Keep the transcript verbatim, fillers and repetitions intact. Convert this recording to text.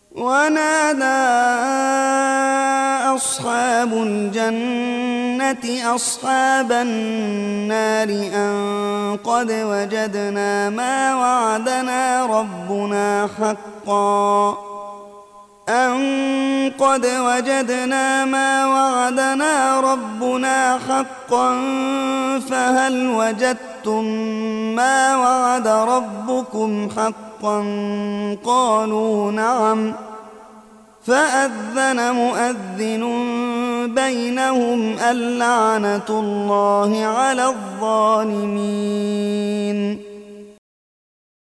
ونادى أصحاب الجنة أصحاب النار أن قد وجدنا ما وعدنا ربنا حقا أن قد وجدنا ما وعدنا ربنا حقا فهل وجدتم ما وعد ربكم حقا قالوا نعم فأذن مؤذن بينهم اللعنة الله على الظالمين.